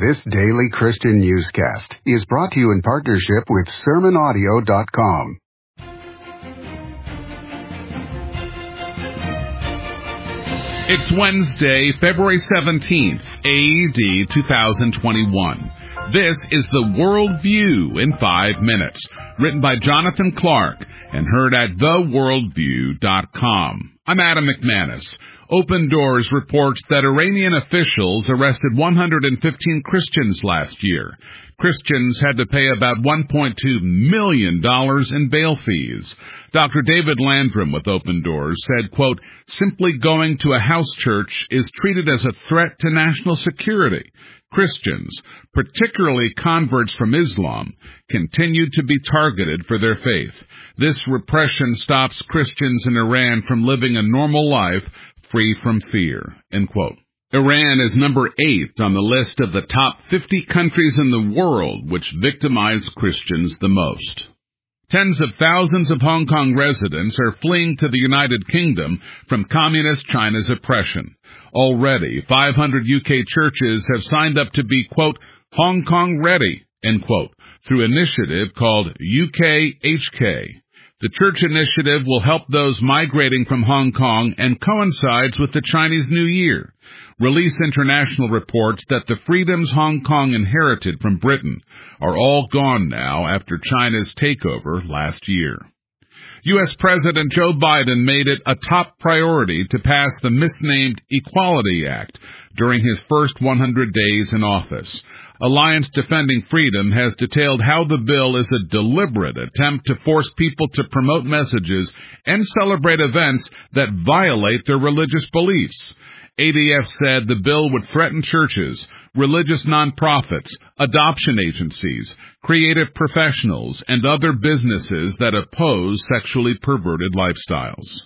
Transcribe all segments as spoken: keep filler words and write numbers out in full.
This daily Christian newscast is brought to you in partnership with sermon audio dot com. It's Wednesday, February seventeenth, A D two thousand twenty-one. This is the World View in five minutes, written by Jonathan Clark and heard at the worldview dot com. I'm Adam McManus. Open Doors reports that Iranian officials arrested one hundred fifteen Christians last year. Christians had to pay about one point two million dollars in bail fees. Doctor David Landrum with Open Doors said, quote, "Simply going to a house church is treated as a threat to national security. Christians, particularly converts from Islam, continue to be targeted for their faith. This repression stops Christians in Iran from living a normal life free from fear," end quote. Iran is number eight on the list of the top fifty countries in the world which victimize Christians the most. Tens of thousands of Hong Kong residents are fleeing to the United Kingdom from Communist China's oppression. Already, five hundred U K churches have signed up to be, quote, Hong Kong ready, end quote, through an initiative called U K H K. The church initiative will help those migrating from Hong Kong and coincides with the Chinese New Year. Release International reports that the freedoms Hong Kong inherited from Britain are all gone now after China's takeover last year. U S President Joe Biden made it a top priority to pass the misnamed Equality Act during his first one hundred days in office. Alliance Defending Freedom has detailed how the bill is a deliberate attempt to force people to promote messages and celebrate events that violate their religious beliefs. A D F said the bill would threaten churches, religious nonprofits, adoption agencies, creative professionals, and other businesses that oppose sexually perverted lifestyles.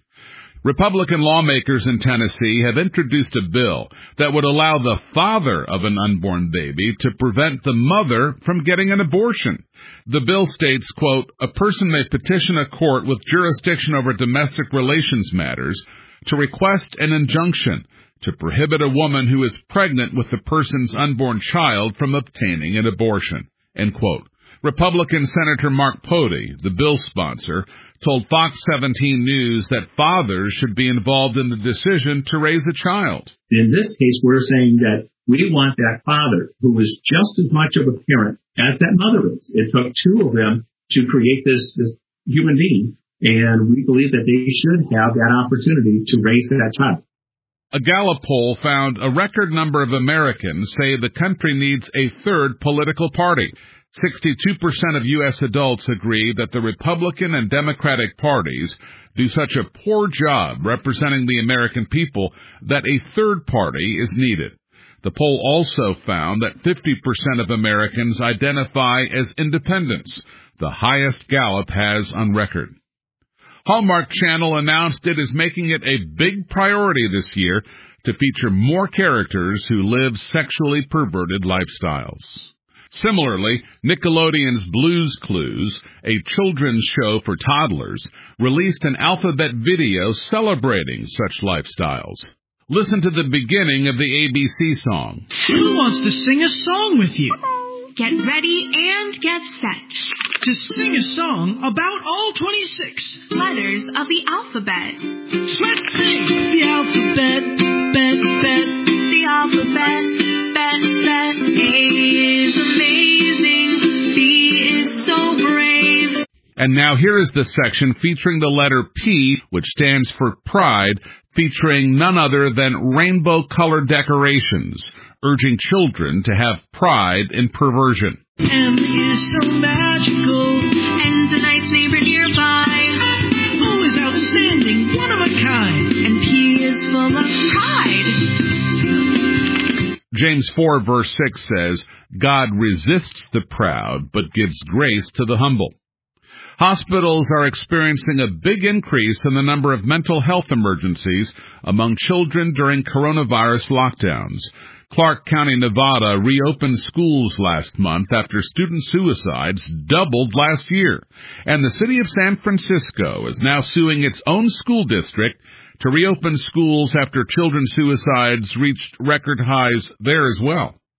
Republican lawmakers in Tennessee have introduced a bill that would allow the father of an unborn baby to prevent the mother from getting an abortion. The bill states, quote, "A person may petition a court with jurisdiction over domestic relations matters to request an injunction to prohibit a woman who is pregnant with the person's unborn child from obtaining an abortion," end quote. Republican Senator Mark Pody, the bill's sponsor, told Fox seventeen News that fathers should be involved in the decision to raise a child. In this case, we're saying that we want that father, who is just as much of a parent as that mother is. It took two of them to create this, this human being, and we believe that they should have that opportunity to raise that child. A Gallup poll found a record number of Americans say the country needs a third political party. sixty-two percent of U S adults agree that the Republican and Democratic parties do such a poor job representing the American people that a third party is needed. The poll also found that fifty percent of Americans identify as independents, the highest Gallup has on record. Hallmark Channel announced it is making it a big priority this year to feature more characters who live sexually perverted lifestyles. Similarly, Nickelodeon's Blue's Clues, a children's show for toddlers, released an alphabet video celebrating such lifestyles. Listen to the beginning of the A B C song. Who wants to sing a song with you? Get ready and get set to sing a song about all twenty-six letters of the alphabet. Let's sing the alphabet, bet, bet. The alphabet, bet, bet. A is amazing. B is so brave. And now here is the section featuring the letter P, which stands for pride, featuring none other than rainbow-colored decorations, urging children to have pride in perversion. M is so magical, N's a nice neighbor nearby. O is outstanding, one of a kind, and P is full of pride. James four verse six says, God resists the proud, but gives grace to the humble. Hospitals are experiencing a big increase in the number of mental health emergencies among children during coronavirus lockdowns. Clark County, Nevada reopened schools last month after student suicides doubled last year. And the city of San Francisco is now suing its own school district to reopen schools after children's suicides reached record highs there as well.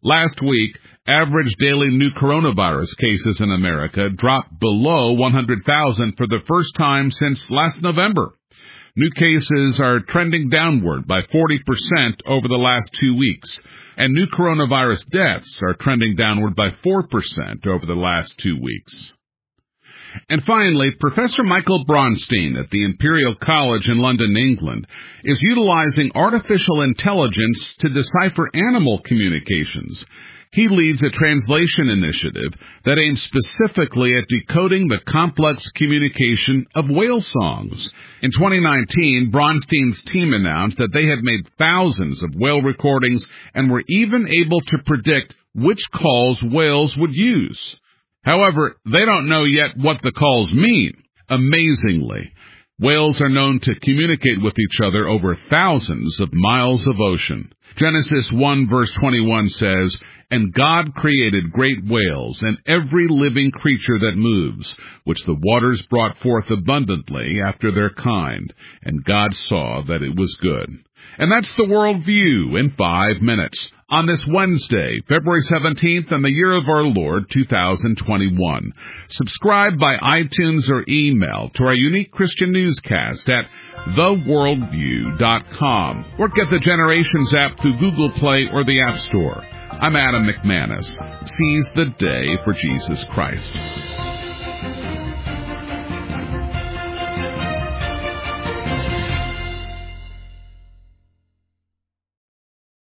Last week, average daily new coronavirus cases in America dropped below one hundred thousand for the first time since last November. New cases are trending downward by forty percent over the last two weeks, and new coronavirus deaths are trending downward by four percent over the last two weeks. And finally, Professor Michael Bronstein at the Imperial College in London, England, is utilizing artificial intelligence to decipher animal communications. He leads a translation initiative that aims specifically at decoding the complex communication of whale songs. In twenty nineteen, Bronstein's team announced that they had made thousands of whale recordings and were even able to predict which calls whales would use. However, they don't know yet what the calls mean. Amazingly, whales are known to communicate with each other over thousands of miles of ocean. Genesis one verse twenty-one says, "And God created great whales and every living creature that moves, which the waters brought forth abundantly after their kind. And God saw that it was good." And that's the World View in five minutes on this Wednesday, February seventeenth, in the year of our Lord, two thousand twenty-one. Subscribe by iTunes or email to our unique Christian newscast at the worldview dot com, or get the Generations app through Google Play or the App Store. I'm Adam McManus. Seize the day for Jesus Christ.